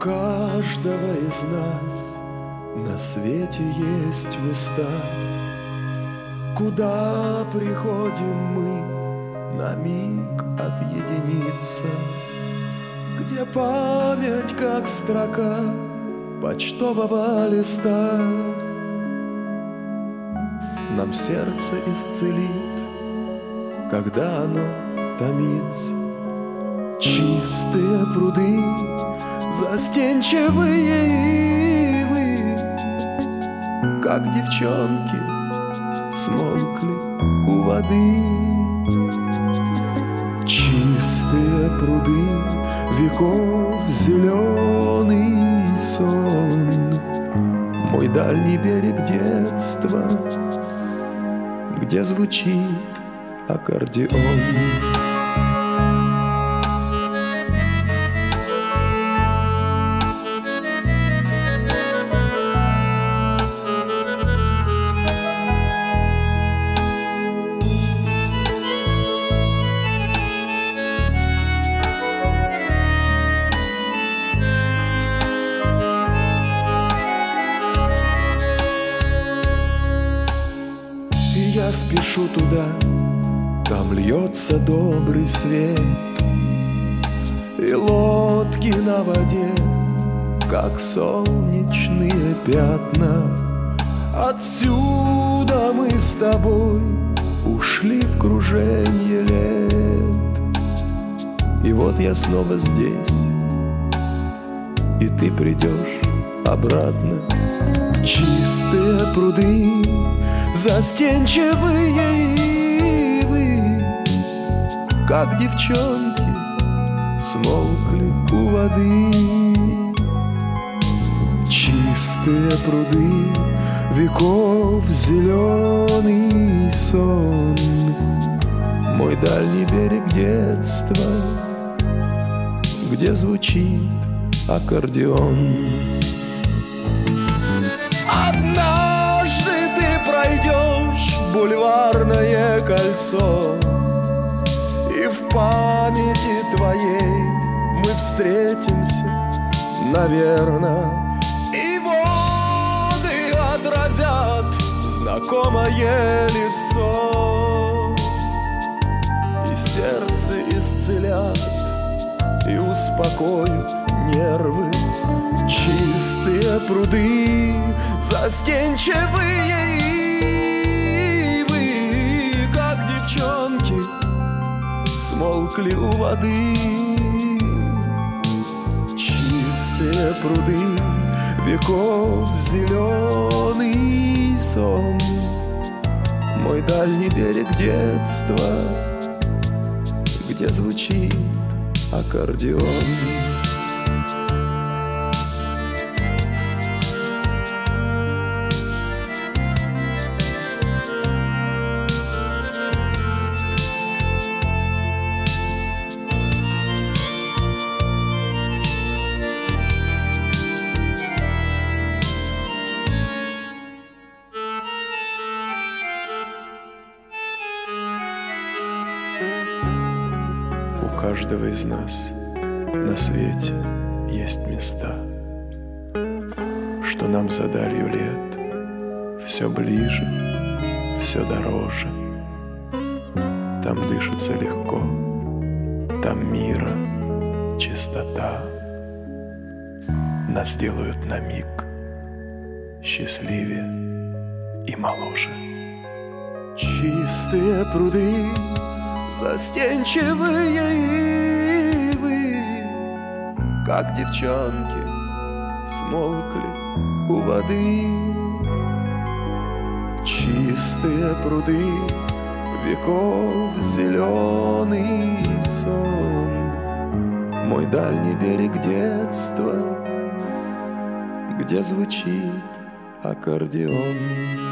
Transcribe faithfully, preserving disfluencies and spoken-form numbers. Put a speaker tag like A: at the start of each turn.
A: каждого из нас на свете есть места, куда приходим мы на миг отъединиться, где память, как строка почтового листа, нам сердце исцелит, когда оно томится. Чистые пруды, застенчивые ивы, как девчонки, смолкли у воды. Чистые пруды, веков зеленый сон, мой дальний берег детства, где звучит аккордеон. Я спешу туда, там льется добрый свет, и лодки на воде, как солнечные пятна. Отсюда мы с тобой ушли в круженье лет, и вот я снова здесь, и ты придешь обратно. Чистые пруды, застенчивые ивы, как девчонки, смолкли у воды. Чистые пруды, веков зеленый сон, мой дальний берег детства, где звучит аккордеон. Однажды ты пройдешь бульварное кольцо, и в памяти твоей мы встретимся, наверно, и воды отразят знакомое лицо, и сердце исцелят, и успокоят нервы. Чистые пруды, застенчивые ивы, как девчонки, смолкли у воды. Чистые пруды, веков зеленый сон, мой дальний берег детства, где звучит аккордеон. У каждого из нас на свете есть места, что нам за далью лет все ближе, все дороже. Там дышится легко, там мира чистота. Нас делают на миг счастливее и моложе. Чистые пруды, застенчивые ивы, как девчонки, смолкли у воды. Чистые пруды, веков зеленый сон, мой дальний берег детства, где звучит аккордеон.